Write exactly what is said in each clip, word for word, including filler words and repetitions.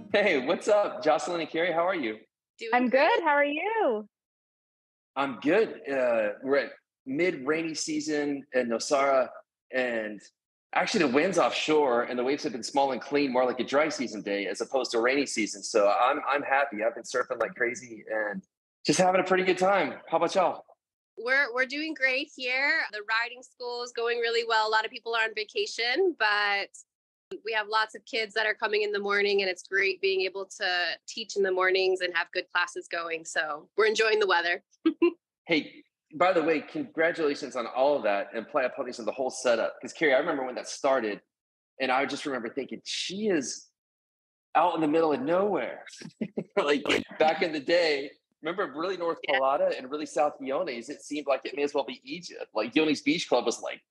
Hey, what's up, Jocelyn and Carrie? How are you? Doing I'm great. good. How are you? I'm good. Uh, we're at mid rainy season in Nosara, and actually the wind's offshore, and the waves have been small and clean, more like a dry season day as opposed to a rainy season. So I'm I'm happy. I've been surfing like crazy and just having a pretty good time. How about y'all? We're we're doing great here. The riding school is going really well. A lot of people are on vacation, but we have lots of kids that are coming in the morning, and it's great being able to teach in the mornings and have good classes going. So we're enjoying the weather. Hey, by the way, congratulations on all of that and Playa Ponies and the whole setup. Because Carrie, I remember when that started, and I just remember thinking, she is out in the middle of nowhere. Like back in the day, remember really North Yeah, Palada and really South Guiones, it seemed like it may as well be Egypt. Like Guiones Beach Club was like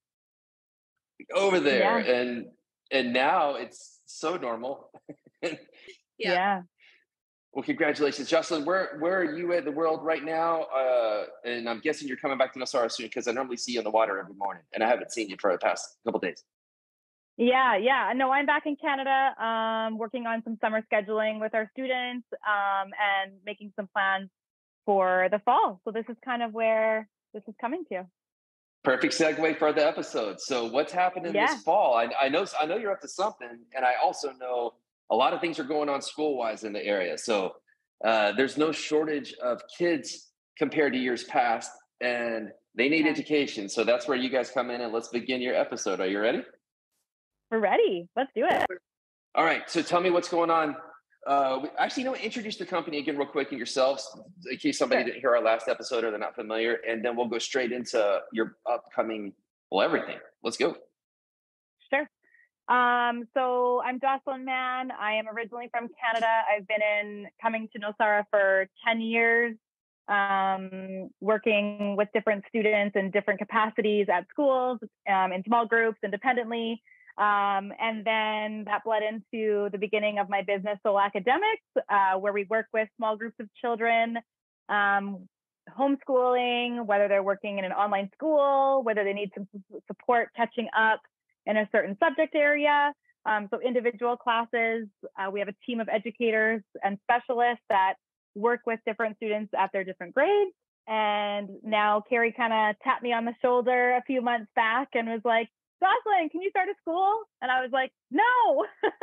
over there. Yeah, And and now it's so normal. yeah. yeah. Well, congratulations. Jocelyn, where where are you in the world right now? Uh, and I'm guessing you're coming back to Nassau soon because I normally see you on the water every morning. And I haven't seen you for the past couple days. Yeah, yeah. No, I'm back in Canada, um, working on some summer scheduling with our students, um, and making some plans for the fall. So this is kind of where this is coming to. Perfect segue for the episode. So, what's happening this Yeah. fall? I, I know I know you're up to something, and I also know a lot of things are going on school wise in the area. So, uh, there's no shortage of kids compared to years past, and they need Yeah. education. So that's where you guys come in, and let's begin your episode. Are you ready? We're ready. Let's do it. All right. So, tell me what's going on. Uh, we- actually, you know, introduce the company again, real quick, and yourselves, in case somebody Sure. didn't hear our last episode or they're not familiar, and then we'll go straight into your upcoming, well, everything. Let's go. Sure. Um, so I'm Jocelyn Mann. I am originally from Canada. I've been in coming to Nosara for ten years, um, working with different students in different capacities at schools, um, in small groups, independently. Um, and then that bled into the beginning of my business, Soul Academics, uh, where we work with small groups of children, um, homeschooling, whether they're working in an online school, whether they need some support catching up in a certain subject area. Um, so individual classes, uh, we have a team of educators and specialists that work with different students at their different grades. And now Carrie kind of tapped me on the shoulder a few months back and was like, Jocelyn, can you start a school? And I was like, no.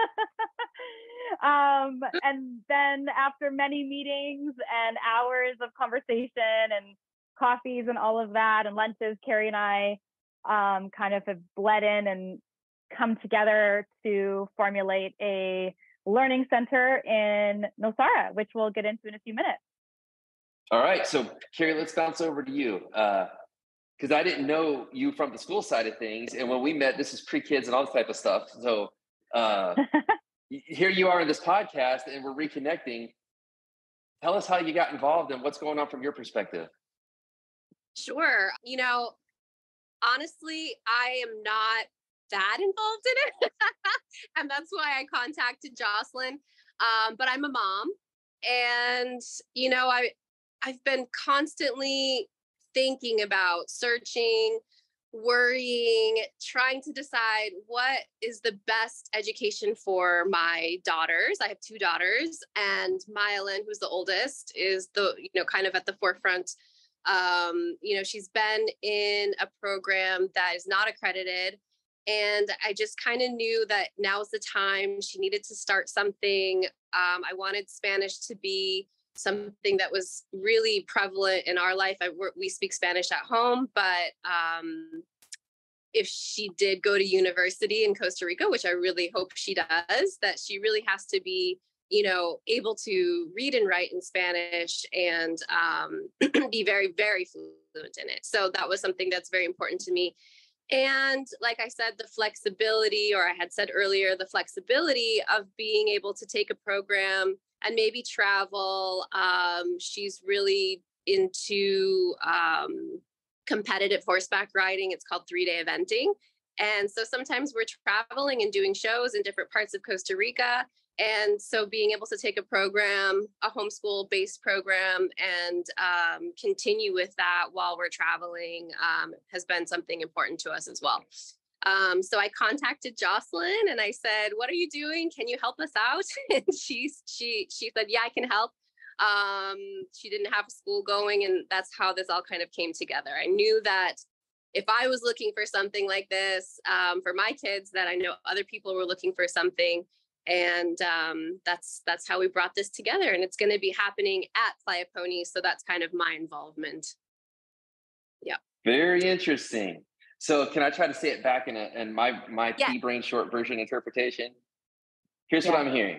um, and then after many meetings and hours of conversation and coffees and all of that and lunches, Carrie and I um, kind of have bled in and come together to formulate a learning center in Nosara, which we'll get into in a few minutes. All right. So, Carrie, let's bounce over to you. Because uh, I didn't know you from the school side of things. And when we met, this is pre kids and all this type of stuff. So, uh, here you are in this podcast and we're reconnecting. Tell us how you got involved and what's going on from your perspective. Sure. You know, honestly, I am not that involved in it. And that's why I contacted Jocelyn. Um, but I'm a mom. And, you know, I I've been constantly thinking about searching, worrying, trying to decide what is the best education for my daughters. I have two daughters, and Myelin, who's the oldest, is the, you know, kind of at the forefront. Um, you know, she's been in a program that is not accredited. And I just kind of knew that now's the time. She needed to start something. Um, I wanted Spanish to be something that was really prevalent in our life. I, we speak Spanish at home, but um, if she did go to university in Costa Rica, which I really hope she does, that she really has to be, you know, able to read and write in Spanish and um, be very, very fluent in it. So that was something that's very important to me. And like I said, the flexibility, or I had said earlier, the flexibility of being able to take a program and maybe travel. Um, she's really into um, competitive horseback riding. It's called three-day eventing. And so sometimes we're traveling and doing shows in different parts of Costa Rica. And so being able to take a program, a homeschool-based program, and um, continue with that while we're traveling um, has been something important to us as well. Um, so I contacted Jocelyn and I said, "What are you doing? Can you help us out?" And she she she said, "Yeah, I can help." Um, she didn't have school going, and that's how this all kind of came together. I knew that if I was looking for something like this um, for my kids, that I know other people were looking for something, and um, that's that's how we brought this together. And it's going to be happening at Playa Pony, so that's kind of my involvement. Yeah. Very interesting. So can I try to say it back in a in my my Yeah. pea brain short version interpretation? Here's Yeah. what I'm hearing.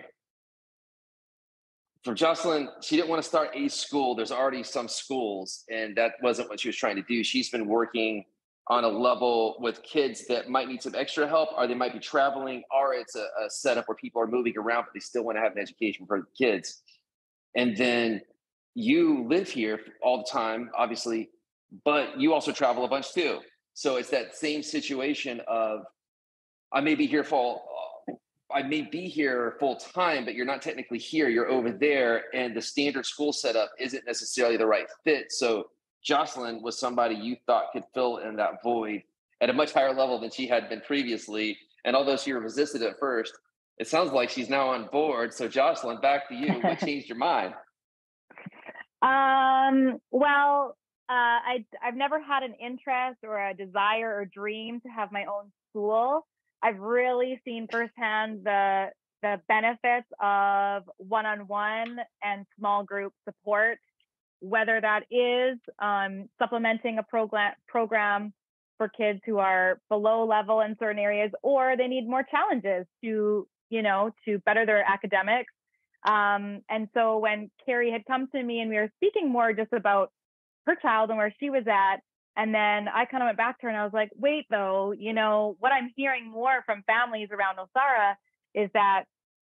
For Jocelyn, she didn't want to start a school. There's already some schools, and that wasn't what she was trying to do. She's been working on a level with kids that might need some extra help, or they might be traveling, or it's a, a setup where people are moving around, but they still want to have an education for the kids. And then you live here all the time, obviously, but you also travel a bunch too. So it's that same situation of, I may be here for, I may be here full time, but you're not technically here. You're over there, and the standard school setup isn't necessarily the right fit. So Jocelyn was somebody you thought could fill in that void at a much higher level than she had been previously. And although she resisted at first, it sounds like she's now on board. So Jocelyn, back to you. What changed your mind? Um, well, uh, I, I've never had an interest or a desire or dream to have my own school. I've really seen firsthand the the benefits of one-on-one and small group support, whether that is um, supplementing a program program for kids who are below level in certain areas, or they need more challenges to, you know, to better their academics. Um, and so when Carrie had come to me and we were speaking more just about her child and where she was at, and then I kind of went back to her and I was like, wait, though, you know, what I'm hearing more from families around Nosara is that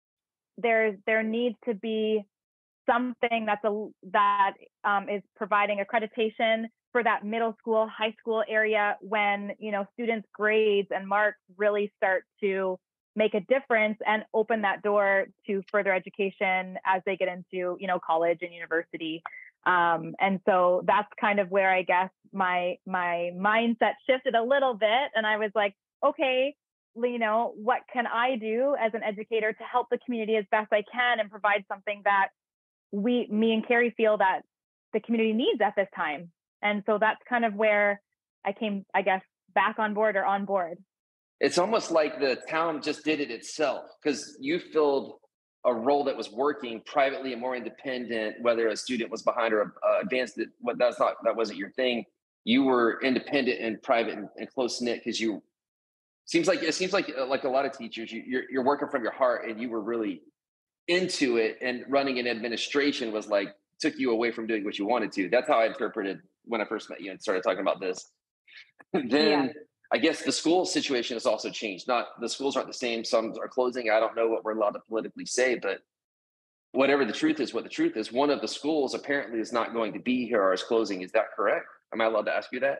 there's there needs to be something that's a that um, is providing accreditation for that middle school, high school area when, you know, students' grades and marks really start to make a difference and open that door to further education as they get into, you know, college and university. Um, and so that's kind of where I guess my my mindset shifted a little bit. And I was like, okay, you know, what can I do as an educator to help the community as best I can and provide something that we, me and Carrie feel that the community needs at this time. And so that's kind of where I came, I guess, back on board or on board. It's almost like the town just did it itself, because you filled a role that was working privately and more independent, whether a student was behind or uh, advanced. What that's not, that wasn't your thing. You were independent and private and, and close knit, because you seems like it seems like like a lot of teachers, you, you're you're working from your heart, and you were really into it. And running an administration was like took you away from doing what you wanted to. That's how I interpreted when I first met you and started talking about this. then. Yeah. I guess the school situation has also changed. Not the schools aren't the same. Some are closing. I don't know what we're allowed to politically say, but whatever the truth is, what the truth is, one of the schools apparently is not going to be here or is closing. Is that correct? Am I allowed to ask you that?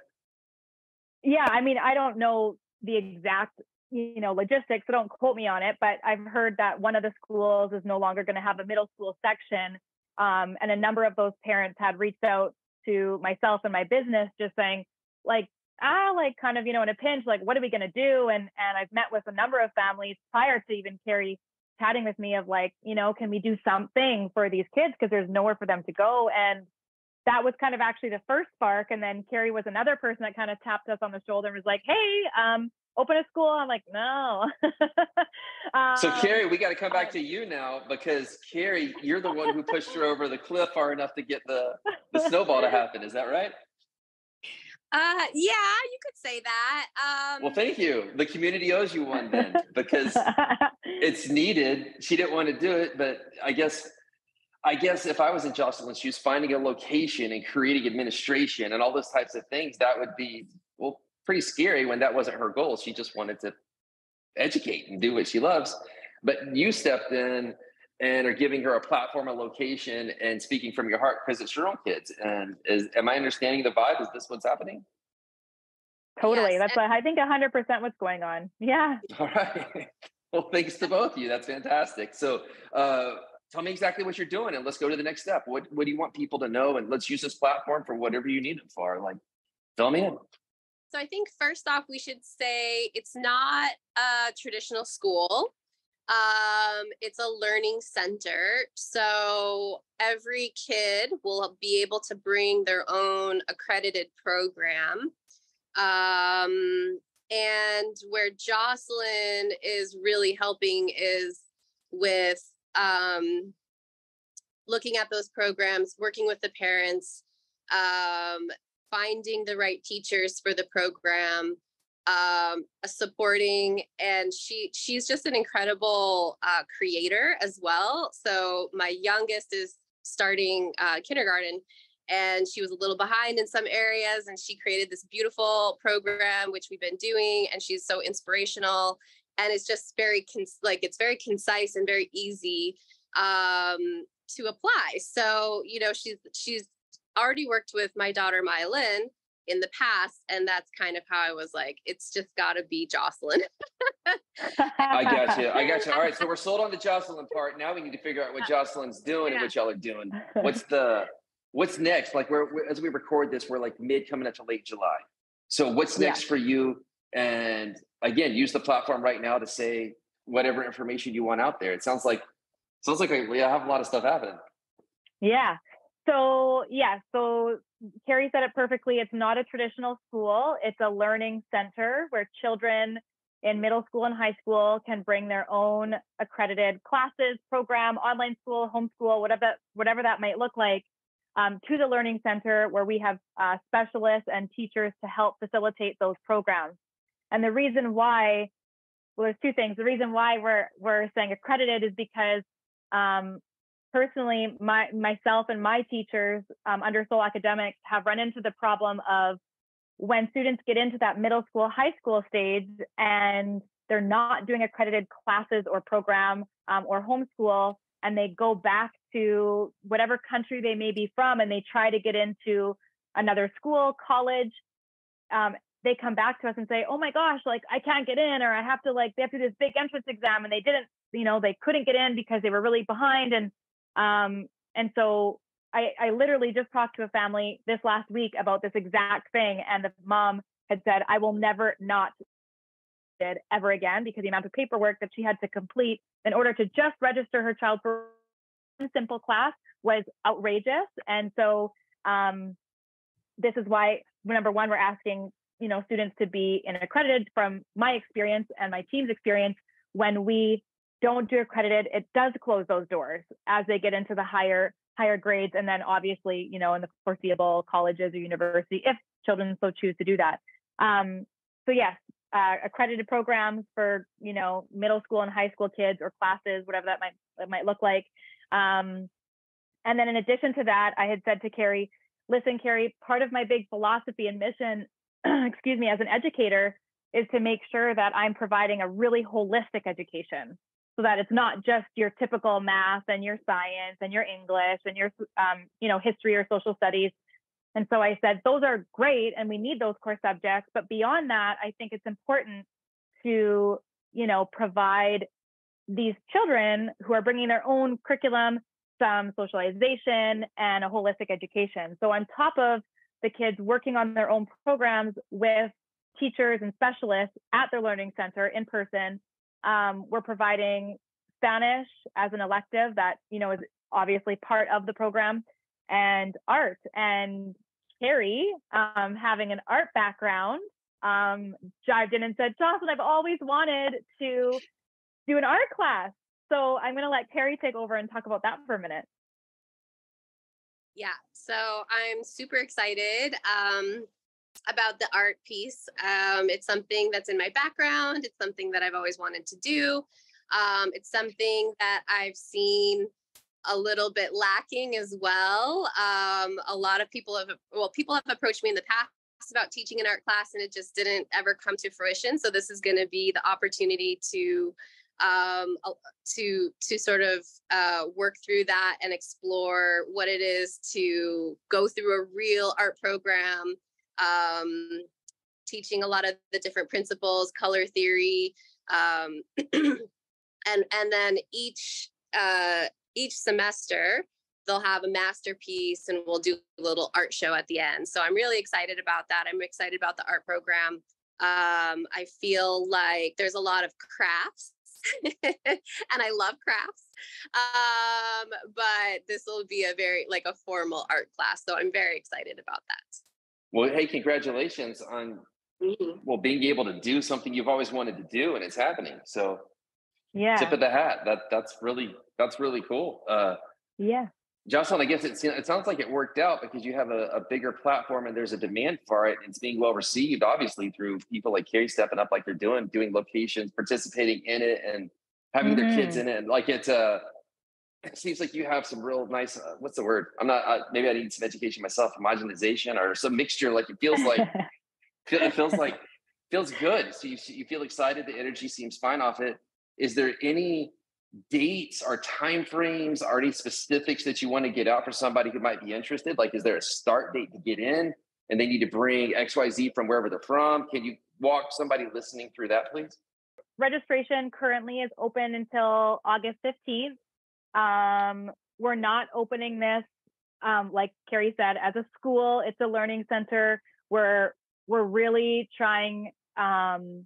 Yeah, I mean, I don't know the exact, you know, logistics, so don't quote me on it, but I've heard that one of the schools is no longer going to have a middle school section. Um, and a number of those parents had reached out to myself and my business just saying, like, ah, like kind of, you know, in a pinch, like, what are we going to do? And and I've met with a number of families prior to even Carrie chatting with me of like, you know, can we do something for these kids? Because there's nowhere for them to go. And that was kind of actually the first spark. And then Carrie was another person that kind of tapped us on the shoulder and was like, hey, um, open a school. I'm like, no. um, so Carrie, we got to come back to you now, because Carrie, you're the one who pushed her over the cliff far enough to get the, the snowball to happen. Is that right? Uh, yeah, you could say that. Um, well, thank you. The community owes you one then, because it's needed. She didn't want to do it, but I guess, I guess if I was in Jocelyn's shoes, finding a location and creating administration and all those types of things, that would be, well, pretty scary when that wasn't her goal. She just wanted to educate and do what she loves. But you stepped in and are giving her a platform, a location, and speaking from your heart because it's your own kids. And is, am I understanding the vibe? Is this what's happening? Totally. Yes. That's what I think one hundred percent what's going on. Yeah. All right. Well, thanks to both of you. That's fantastic. So uh, tell me exactly what you're doing and let's go to the next step. What, what do you want people to know? And let's use this platform for whatever you need it for. Like, fill me in. So I think first off, we should say it's not a traditional school. Um, it's a learning center. So every kid will be able to bring their own accredited program. Um, and where Jocelyn is really helping is with um, looking at those programs, working with the parents, um, finding the right teachers for the program, um, supporting, and she she's just an incredible uh, creator as well. So my youngest is starting uh, kindergarten, and she was a little behind in some areas, and she created this beautiful program which we've been doing, and she's so inspirational, and it's just very cons- like it's very concise and very easy um, to apply. So you know she's she's already worked with my daughter Maya Lynn in the past, and that's kind of how I was like, it's just got to be Jocelyn. I got you. I got you. All right, so we're sold on the Jocelyn part. Now we need to figure out what Jocelyn's doing Yeah. and what y'all are doing. What's the what's next? Like we're, we're as we record this, we're like mid coming up to late July. So what's next Yeah. for you? And again, use the platform right now to say whatever information you want out there. It sounds like sounds like we have a lot of stuff happening. Yeah. So yeah, so Carrie said it perfectly. It's not a traditional school. It's a learning center where children in middle school and high school can bring their own accredited classes, program, online school, homeschool, whatever, whatever that might look like, um, to the learning center where we have uh, specialists and teachers to help facilitate those programs. And the reason why, well, there's two things. The reason why we're we're saying accredited is because um, personally, my myself and my teachers um, under Soul Academics have run into the problem of when students get into that middle school, high school stage, and they're not doing accredited classes or program um, or homeschool, and they go back to whatever country they may be from, and they try to get into another school, college. Um, they come back to us and say, "Oh my gosh, like I can't get in, or I have to like they have to do this big entrance exam, and they didn't, you know, they couldn't get in because they were really behind." And Um, and so I, I literally just talked to a family this last week about this exact thing. And the mom had said, I will never not did ever again, because the amount of paperwork that she had to complete in order to just register her child for one simple class was outrageous. And so um, this is why, number one, we're asking, you know, students to be in accredited. From my experience and my team's experience, when we don't do accredited, it does close those doors as they get into the higher higher grades, and then obviously, you know, in the foreseeable colleges or university, if children so choose to do that. Um, so yes, uh, accredited programs for, you know, middle school and high school kids, or classes, whatever that might that might look like. Um, and then in addition to that, I had said to Carrie, listen, Carrie, part of my big philosophy and mission, excuse me, as an educator, is to make sure that I'm providing a really holistic education, so that it's not just your typical math and your science and your English and your, um, you know, history or social studies. And so I said, those are great, and we need those core subjects. But beyond that, I think it's important to, you know, provide these children who are bringing their own curriculum, some socialization, and a holistic education. So on top of the kids working on their own programs with teachers and specialists at their learning center in person, Um, we're providing Spanish as an elective that, you know, is obviously part of the program, and art. And Carrie, um, having an art background, um, jived in and said, Jocelyn, I've always wanted to do an art class. So I'm going to let Carrie take over and talk about that for a minute. Yeah, so I'm super excited um, about the art piece. Um, it's something that's in my background. It's something that I've always wanted to do. Um, it's something that I've seen a little bit lacking as well. Um, a lot of people have, well, people have approached me in the past about teaching an art class, and it just didn't ever come to fruition. So this is going to be the opportunity to um, to to sort of uh, work through that and explore what it is to go through a real art program, um, teaching a lot of the different principles, color theory, um, and and then each uh, each semester they'll have a masterpiece and we'll do a little art show at the end. So I'm really excited about that. I'm excited about the art program. Um, I feel like there's a lot of crafts and I love crafts. Um, but this will be a very like a formal art class. So I'm very excited about that. Well, hey, congratulations on mm-hmm. well being able to do something you've always wanted to do, and it's happening. So yeah, tip of the hat. That that's really that's really cool. Uh, yeah. Jocelyn, I guess it, it sounds like it worked out because you have a, a bigger platform and there's a demand for it. It's being well received, obviously, through people like Carrie stepping up like they're doing, doing locations, participating in it, and having mm-hmm. their kids in it. Like it's uh, it seems like you have some real nice. Uh, what's the word? I'm not. Uh, maybe I need some education myself, homogenization or some mixture. Like it feels like it feels like feels good. So you you feel excited. The energy seems fine off it. Is there any dates or timeframes or any specifics that you want to get out for somebody who might be interested? Like, is there a start date to get in and they need to bring X Y Z from wherever they're from? Can you walk somebody listening through that, please? Registration currently is open until August fifteenth. Um, we're not opening this, um, like Carrie said, as a school. It's a learning center. We're, we're really trying um,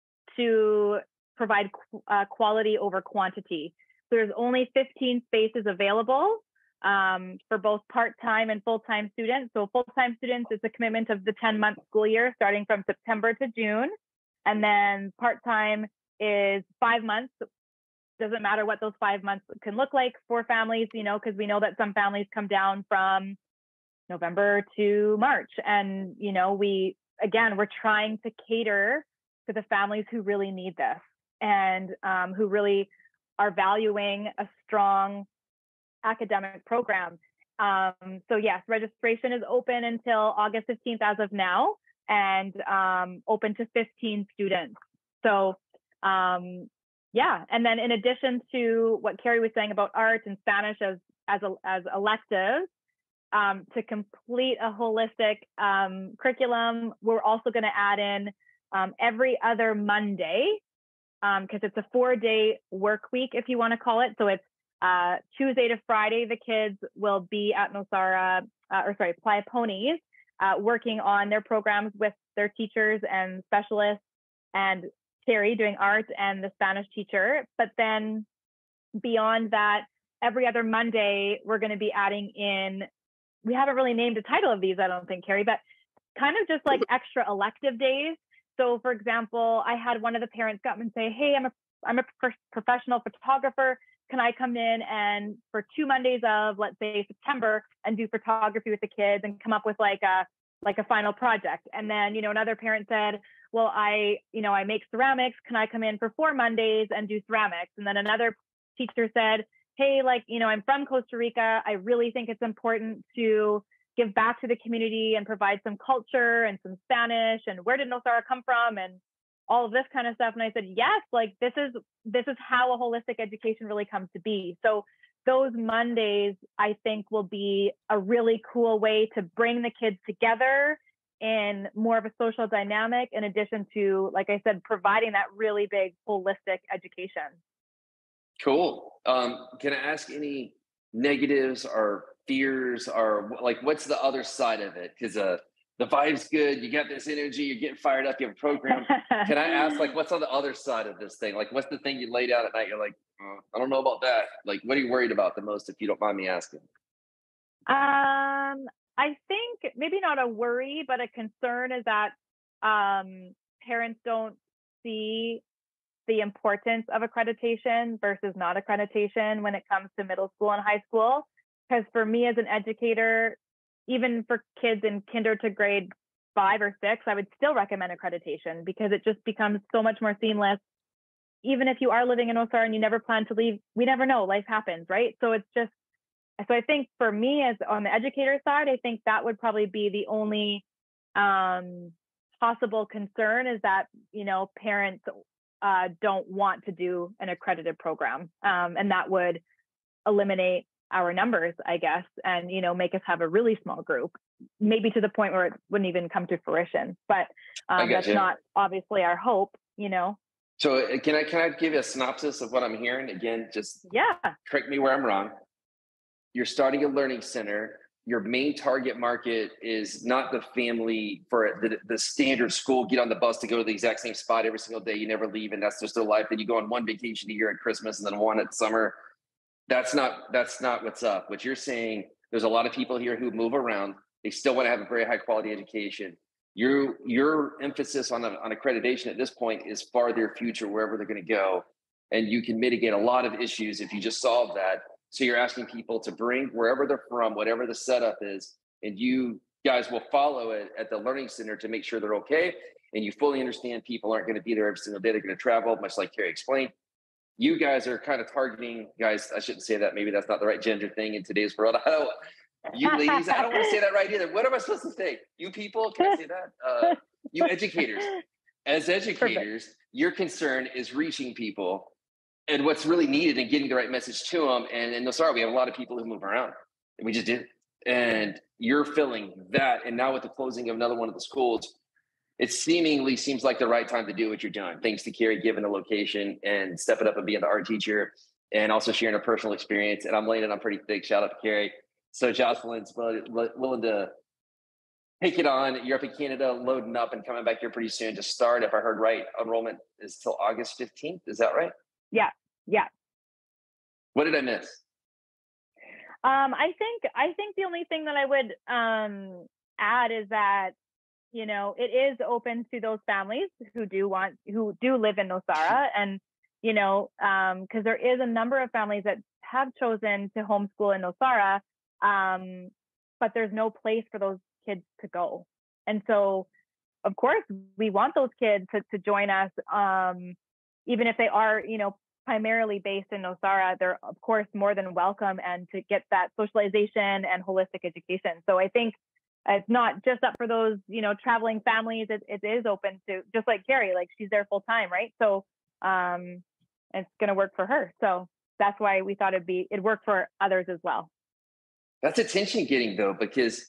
to provide uh, quality over quantity. So there's only fifteen spaces available um, for both part-time and full-time students. So full-time students, it's a commitment of the ten-month school year starting from September to June. And then part-time is five months. Doesn't matter what those five months can look like for families, you know, because we know that some families come down from November to March. And, you know, we, again, we're trying to cater to the families who really need this. And um, who really are valuing a strong academic program. Um, so yes, registration is open until August fifteenth as of now, and um, open to fifteen students. So um, yeah, and then in addition to what Carrie was saying about art and Spanish as as a, as electives, um, to complete a holistic um, curriculum, we're also going to add in um, every other Monday. Because um, it's a four-day work week, if you want to call it. So it's uh, Tuesday to Friday, the kids will be at Nosara, uh, or sorry, Playa Ponies, uh, working on their programs with their teachers and specialists, and Carrie doing art and the Spanish teacher. But then beyond that, every other Monday, we're going to be adding in, we haven't really named a title of these, I don't think, Carrie, but kind of just like extra elective days. So for example, I had one of the parents come and say, hey, I'm a, I'm a pro- professional photographer. Can I come in and for two Mondays of, let's say, September and do photography with the kids and come up with like a, like a final project? And then, you know, another parent said, well, I, you know, I make ceramics. Can I come in for four Mondays and do ceramics? And then another teacher said, hey, like, you know, I'm from Costa Rica. I really think it's important to give back to the community and provide some culture and some Spanish and where did Nosara come from and all of this kind of stuff. And I said, yes, like this is this is how a holistic education really comes to be. So those Mondays, I think, will be a really cool way to bring the kids together in more of a social dynamic, in addition to, like I said, providing that really big holistic education. Cool. Um, can I ask any negatives or fears, or like what's the other side of it? Because uh the vibe's good, you got this energy, you're getting fired up, you have a program. Can I ask, like, what's on the other side of this thing? Like, what's the thing you laid out at night, you're like, oh, I don't know about that? Like, what are you worried about the most, if you don't mind me asking? um I think maybe not a worry, but a concern is that um parents don't see the importance of accreditation versus not accreditation when it comes to middle school and high school. Because for me as an educator, even for kids in kinder to grade five or six, I would still recommend accreditation because it just becomes so much more seamless. Even if you are living in Nosara and you never plan to leave, we never know, life happens, right? So it's just, so I think for me as on the educator side, I think that would probably be the only um, possible concern, is that, you know, parents uh, don't want to do an accredited program. Um, and that would eliminate our numbers, I guess, and, you know, make us have a really small group, maybe to the point where it wouldn't even come to fruition. But um, that's you. not obviously our hope, you know. So can I can I give you a synopsis of what I'm hearing? Again, just yeah. correct me where I'm wrong. you're starting a learning center. Your main target market is not the family for the, the standard school, get on the bus to go to the exact same spot every single day. You never leave. And that's just their life. Then you go on one vacation a year at Christmas and then one at summer. That's not, that's not what's up. What you're saying, there's a lot of people here who move around. They still want to have a very high quality education. Your, your emphasis on, a, on accreditation at this point is far their future, wherever they're going to go. And you can mitigate a lot of issues if you just solve that. So you're asking people to bring wherever they're from, whatever the setup is, and you guys will follow it at the learning center to make sure they're okay. And you fully understand people aren't going to be there every single day. They're going to travel, much like Carrie explained. You guys are kind of targeting, guys, I shouldn't say that. Maybe that's not the right gender thing in today's world. I don't, you ladies, I don't want to say that right either. What am I supposed to say? You people, can I say that? Uh, you educators. As educators, Perfect. Your concern is reaching people and what's really needed and getting the right message to them. And, and no, sorry, we have a lot of people who move around. And we just did. And you're filling that. And now with the closing of another one of the schools, it seemingly seems like the right time to do what you're doing. Thanks to Carrie giving the location and stepping up and being the art teacher and also sharing her personal experience. And I'm laying it on pretty thick. Shout out to Carrie. So Jocelyn's willing, willing to take it on. You're up in Canada, loading up and coming back here pretty soon to start. If I heard right, enrollment is till August fifteenth. Is that right? Yeah. Yeah. What did I miss? Um, I think I think the only thing that I would um, add is that, you know, it is open to those families who do want, who do live in Nosara, and you know, because um, there is a number of families that have chosen to homeschool in Nosara, um, but there's no place for those kids to go, and so, of course, we want those kids to to join us, um, even if they are, you know, primarily based in Nosara. They're of course more than welcome, and to get that socialization and holistic education. So I think it's not just up for those, you know, traveling families. It, it is open to, just like Carrie, like she's there full time, right? So um, it's going to work for her. So that's why we thought it'd be, it'd work for others as well. That's attention getting though, because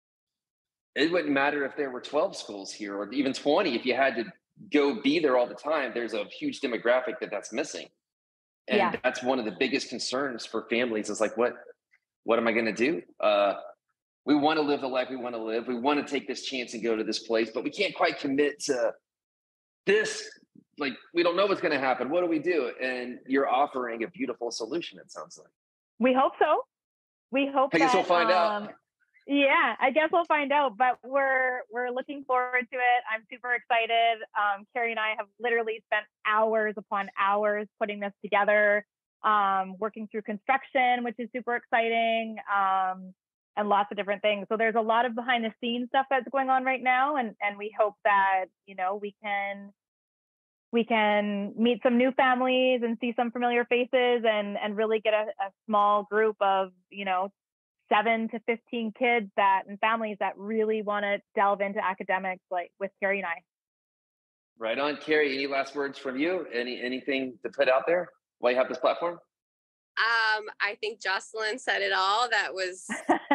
it wouldn't matter if there were twelve schools here or even twenty. If you had to go be there all the time, there's a huge demographic that that's missing. And yeah. That's one of the biggest concerns for families is like, what, what am I going to do? Uh, we want to live the life we want to live. We want to take this chance and go to this place, but we can't quite commit to this. Like, we don't know what's going to happen. What do we do? And you're offering a beautiful solution, it sounds like. We hope so. We hope I guess that, we'll find um, out. Yeah, I guess we'll find out, but we're we're looking forward to it. I'm super excited. Um, Carrie and I have literally spent hours upon hours putting this together, um, working through construction, which is super exciting, um, and lots of different things. So there's a lot of behind the scenes stuff that's going on right now, and and we hope that, you know, we can we can meet some new families and see some familiar faces, and and really get a, a small group of, you know, seven to fifteen kids that and families that really want to delve into academics, like with Carrie and I. Right on. Carrie, any last words from you? Any anything to put out there while you have this platform? Um, I think Jocelyn said it all. That was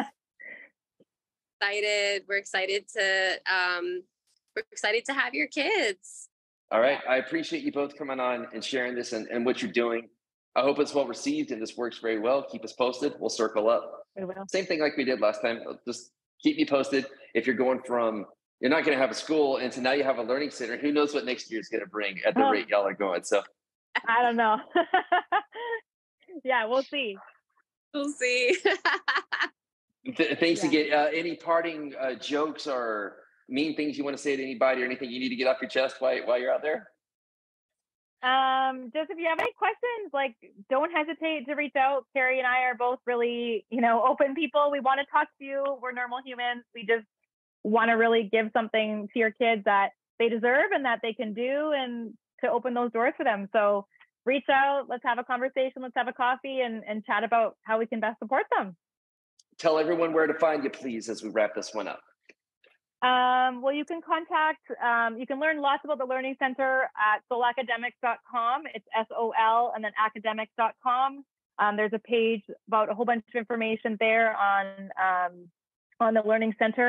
excited. We're excited to um, we're excited to have your kids. All right. I appreciate you both coming on and sharing this and, and what you're doing. I hope it's well received and this works very well. Keep us posted. We'll circle up. Same thing like we did last time. Just keep me posted. If you're going from, you're not going to have a school, and so now you have a learning center, who knows what next year is going to bring at the oh. rate y'all are going. So I don't know. Yeah, we'll see. We'll see. Th- thanks yeah. again. Uh, any parting uh, jokes or mean things you want to say to anybody, or anything you need to get off your chest while, while you're out there? Um, just if you have any questions, like, don't hesitate to reach out. Carrie and I are both really, you know, open people. We want to talk to you. We're normal humans. We just want to really give something to your kids that they deserve and that they can do, and to open those doors for them. So reach out, let's have a conversation, let's have a coffee, and, and chat about how we can best support them. Tell everyone where to find you, please, as we wrap this one up. Um, well, you can contact, um, you can learn lots about the Learning Center at sol academics dot com. It's S O L and then academics dot com. Um, there's a page about a whole bunch of information there on, um, on the Learning Center.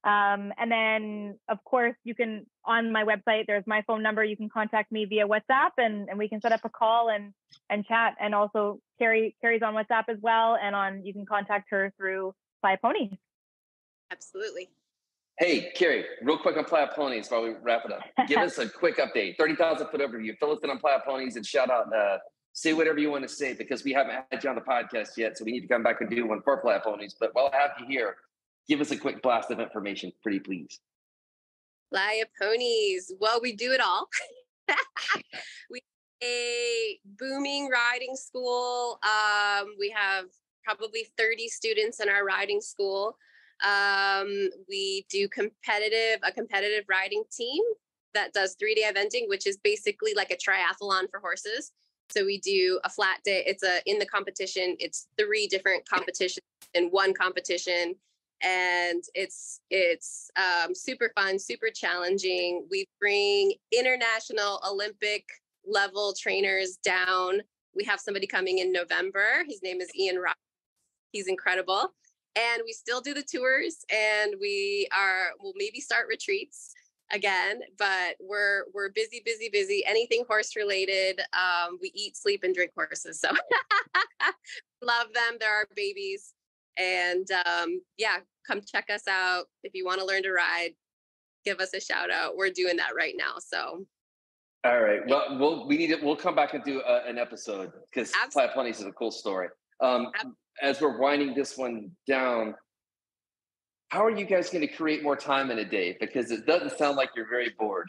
Um, and then, of course, you can, on my website, there's my phone number. You can contact me via WhatsApp, and, and we can set up a call and and chat. And also, Carrie Carrie's on WhatsApp as well, and on you can contact her through Playa Ponies. Absolutely. Hey, Carrie, real quick on Playa Ponies while we wrap it up. Give us a quick update, thirty thousand foot overview. Fill us in on Playa Ponies and shout out, uh, say whatever you want to say, because we haven't had you on the podcast yet. So we need to come back and do one for Playa Ponies. But while I have you here, give us a quick blast of information, pretty please. Playa Ponies. Well, we do it all. We have a booming riding school. Um, we have probably thirty students in our riding school. Um, we do competitive, a competitive riding team that does three-day eventing, which is basically like a triathlon for horses. So we do a flat day. It's a in the competition. It's three different competitions in one competition. And it's it's um, super fun, super challenging. We bring international Olympic level trainers down. We have somebody coming in November. His name is Ian Rock. He's incredible. And we still do the tours, and we are, we'll maybe start retreats again, but we're we're busy, busy, busy. Anything horse related. Um, we eat, sleep, and drink horses. So love them. They're our babies. And um, yeah, come check us out. If you want to learn to ride, give us a shout out. We're doing that right now. So. All right. Well, we'll we need it. We'll come back and do a, an episode because Playa Ponies is a cool story. Um, as we're winding this one down, how are you guys going to create more time in a day? Because it doesn't sound like you're very bored.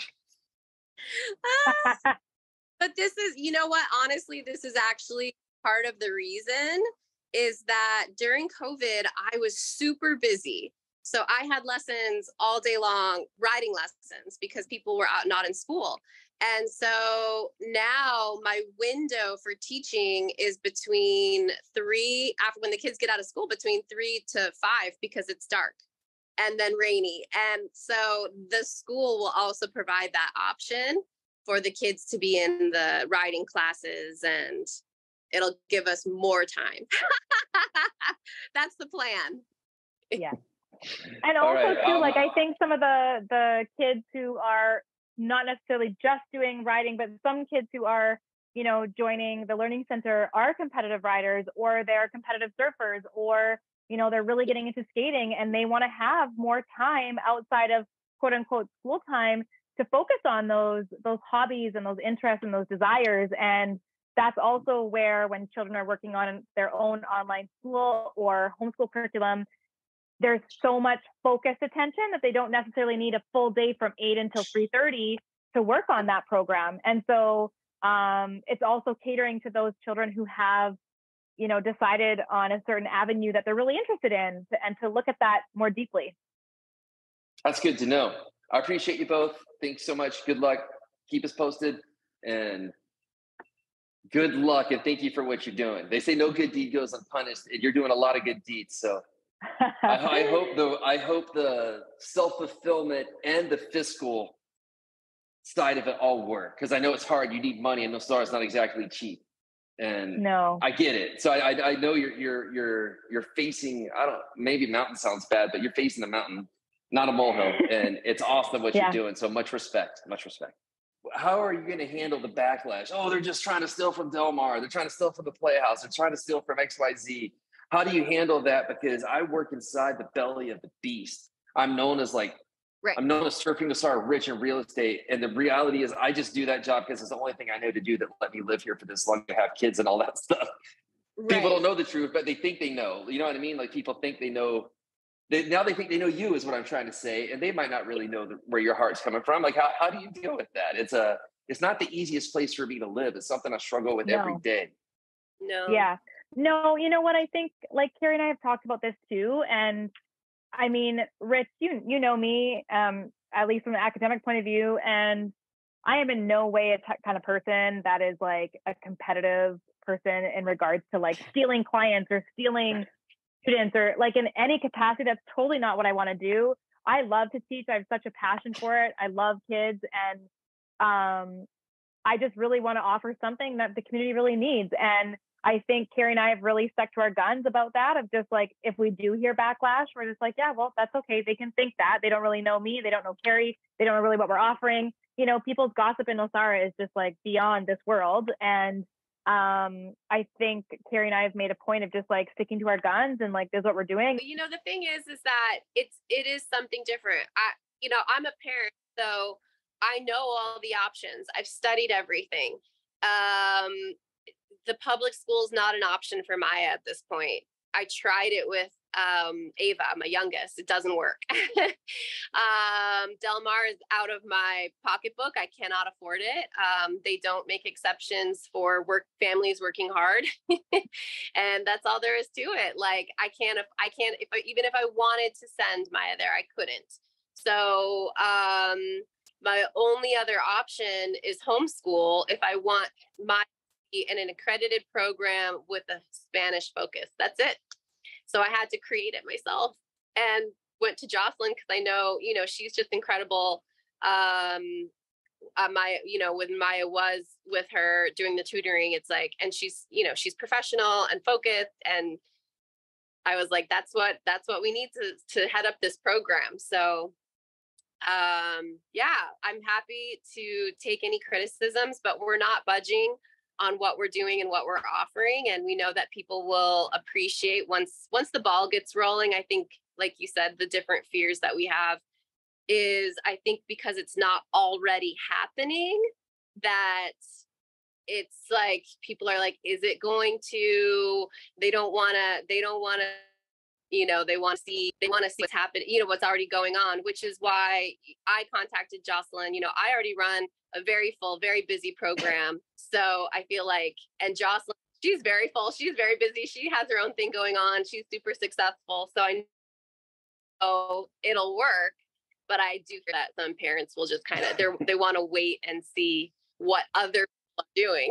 uh, but this is, you know what? Honestly, this is actually part of the reason is that during COVID, I was super busy. So I had lessons all day long, riding lessons, because people were out not in school. And so now my window for teaching is between three, after when the kids get out of school, between three to five, because it's dark and then rainy. And so the school will also provide that option for the kids to be in the riding classes, and it'll give us more time. That's the plan. Yeah. And also right, too, um, like I think some of the the kids who are not necessarily just doing riding, but some kids who are, you know, joining the Learning Center are competitive riders, or they're competitive surfers, or, you know, they're really getting into skating and they want to have more time outside of quote unquote school time to focus on those those hobbies and those interests and those desires. And that's also where, when children are working on their own online school or homeschool curriculum, there's so much focused attention that they don't necessarily need a full day from eight until three thirty to work on that program. And so um, it's also catering to those children who have, you know, decided on a certain avenue that they're really interested in, and to look at that more deeply. That's good to know. I appreciate you both. Thanks so much. Good luck. Keep us posted, and good luck. And thank you for what you're doing. They say no good deed goes unpunished, and you're doing a lot of good deeds. So I, I hope the I hope the self-fulfillment and the fiscal side of it all work, because I know it's hard. You need money, and Nosara is not exactly cheap. And no, I get it. So I, I I know you're you're you're you're facing, I don't, maybe mountain sounds bad, but you're facing a mountain, not a molehill, and it's awesome what yeah. you're doing. So much respect, much respect. How are you going to handle the backlash? Oh, they're just trying to steal from Del Mar. They're trying to steal from the Playhouse. They're trying to steal from X Y Z. How do you handle that? Because I work inside the belly of the beast. I'm known as like, right. I'm known as Surfing Nosara rich in real estate. And the reality is I just do that job because it's the only thing I know to do that let me live here for this long, to have kids and all that stuff. Right. People don't know the truth, but they think they know. You know what I mean? Like, people think they know. They, now they think they know you, is what I'm trying to say. And they might not really know the, where your heart's coming from. Like, how, how do you deal with that? It's a, it's not the easiest place for me to live. It's something I struggle with no. every day. No. Yeah. No, you know what? I think, like, Carrie and I have talked about this too. And I mean, Rich, you you know me, um, at least from an academic point of view, and I am in no way a t- kind of person that is like a competitive person in regards to like stealing clients or stealing students, or like in any capacity. That's totally not what I want to do. I love to teach. I have such a passion for it. I love kids, and um, I just really want to offer something that the community really needs. And I think Carrie and I have really stuck to our guns about that, of just like, if we do hear backlash, we're just like, yeah, well, that's okay. They can think that. They don't really know me. They don't know Carrie. They don't know really what we're offering. You know, people's gossip in Nosara is just like beyond this world. And um, I think Carrie and I have made a point of just like sticking to our guns and like, this is what we're doing. You know, the thing is, is that it's, it is something different. I, you know, I'm a parent, so I know all the options. I've studied everything. Um, the public school is not an option for Maya at this point. I tried it with um, Ava, my youngest. It doesn't work. um, Del Mar is out of my pocketbook. I cannot afford it. Um, they don't make exceptions for work families working hard, and that's all there is to it. Like I can't, if I can't, if I, even if I wanted to send Maya there, I couldn't. So um, my only other option is homeschool if I want my in an accredited program with a Spanish focus. That's it. So I had to create it myself and went to Jocelyn because I know, you know, she's just incredible. Um, uh, Maya, you know, when Maya was with her doing the tutoring, it's like, and she's, you know, she's professional and focused. And I was like, that's what, that's what we need to, to head up this program. So um, yeah, I'm happy to take any criticisms, but we're not budging on what we're doing and what we're offering. And we know that people will appreciate once, once the ball gets rolling. I think, like you said, the different fears that we have is, I think because it's not already happening, that it's like, people are like, is it going to, they don't want to, they don't want to, you know, they want to see, they want to see what's happening, you know, what's already going on, which is why I contacted Jocelyn. You know, I already run a very full, very busy program. So I feel like, and Jocelyn, she's very full. She's very busy. She has her own thing going on. She's super successful. So I know it'll work, but I do feel that some parents will just kind of, they they want to wait and see what other people are doing.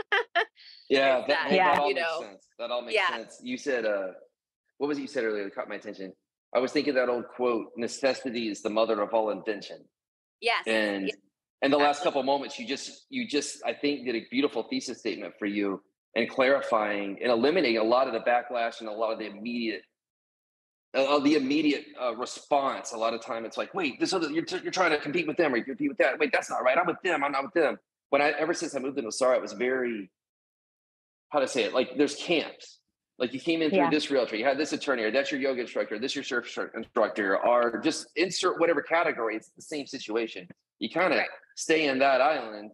Yeah, that, that, yeah. that all you makes know, sense. That all makes yeah. sense. You said, uh, what was it you said earlier that caught my attention? I was thinking that old quote, necessity is the mother of all invention. Yes. And yes. and the last couple of moments, you just, you just, I think, did a beautiful thesis statement for you and clarifying and eliminating a lot of the backlash and a lot of the immediate, uh, the immediate uh, response. A lot of time, it's like, wait, this other, you're, you're trying to compete with them, or you compete with that. Wait, that's not right. I'm with them. I'm not with them. When I, ever since I moved to Nosara, it was very, how to say it? Like, there's camps. Like you came in through Yeah. this realtor, you had this attorney, or that's your yoga instructor, this your surf instructor, or just insert whatever category. It's the same situation. You kind of Right. stay in that island,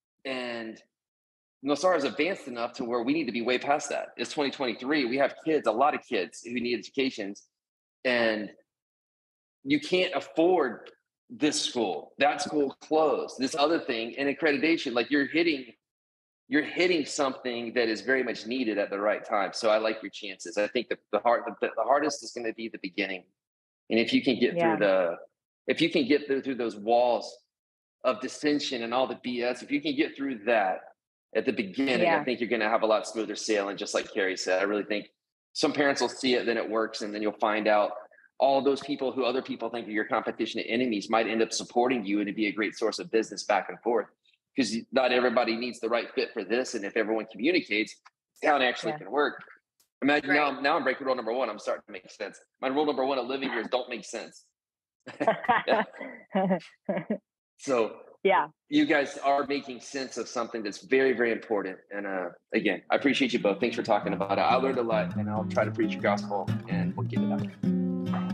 and Nosara is advanced enough to where we need to be way past that. It's twenty twenty-three. We have kids, a lot of kids who need educations, and you can't afford this school, that school closed, this other thing, and accreditation. Like you're hitting you're hitting something that is very much needed at the right time. So I like your chances. I think the, the hard, the, the hardest is going to be the beginning. And if you can get Yeah. through the, if you can get through, through those walls of dissension and all the B S, if you can get through that at the beginning, Yeah. I think you're going to have a lot smoother sailing, just like Carrie said. I really think some parents will see it, then it works. And then you'll find out all those people who other people think are your competition and enemies might end up supporting you, and to be a great source of business back and forth. Because not everybody needs the right fit for this. And if everyone communicates, how it actually Yeah. can work. Imagine Right. now, now I'm breaking rule number one. I'm starting to make sense. My rule number one of living here is don't make sense. So Yeah. you guys are making sense of something that's very, very important. And uh, again, I appreciate you both. Thanks for talking about it. I learned a lot, and I'll try to preach your gospel, and we'll get it out.